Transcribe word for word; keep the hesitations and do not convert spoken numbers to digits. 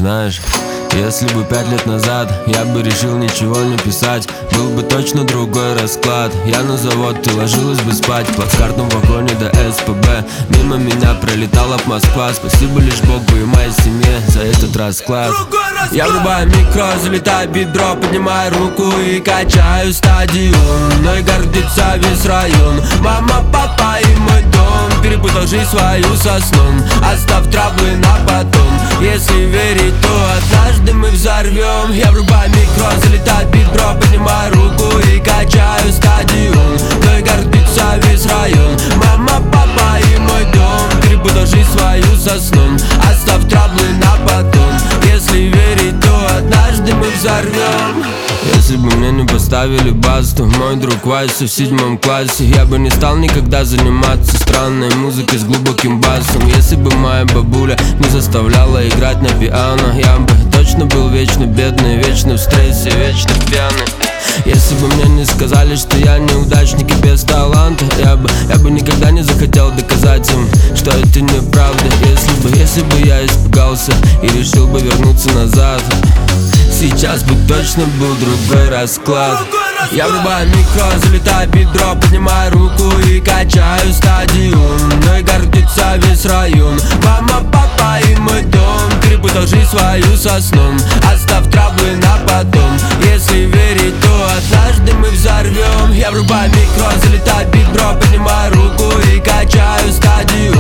знаешь, если бы пять лет назад я бы решил ничего не писать, был бы точно другой расклад. Я на завод, ты ложилась бы спать в плацкартном вагоне до эс пэ бэ. Мимо меня пролетала б Москва. Спасибо лишь Богу и моей семье за этот расклад. Я врубаю микро, залетаю бедро, поднимаю руку и качаю стадион. Мной гордится весь район. Мама, папа и мой дом. Перепутал жизнь свою со сном. Оставь траблы на потом. Если верить, то однажды мы взорвем. Я врубаю микро, залетаю бедро, поднимаю руку и качаю стадион. Мной гордится весь район. Мама, папа и мой дом. Перепутал жизнь свою со сном. Оставь траблы на потом. Если верить, то однажды мы взорвем. Если бы мне не поставили бас, то мой друг Вася в седьмом классе, я бы не стал никогда заниматься странной музыкой с глубоким басом. Если бы моя бабуля не заставляла играть на пиано, я бы точно был вечно бедный, вечно в стрессе, вечно пьяный. Если бы мне не сказали, что я неудачник и без таланта, Я бы, я бы никогда не захотел доказать им, что это неправда. Если бы, если бы я испугался и решил бы вернуться назад, сейчас бы точно был другой расклад. Я врубаю микро, залетаю бедро, поднимаю руку и качаю стадион. Мной гордится весь район. Мама, папа и мой дом. Перепутал жизнь свою со сном. Оставь траблы на потом. Если верить, то однажды мы взорвем. Я врубаю микро, залетаю бедро, поднимаю руку и качаю стадион.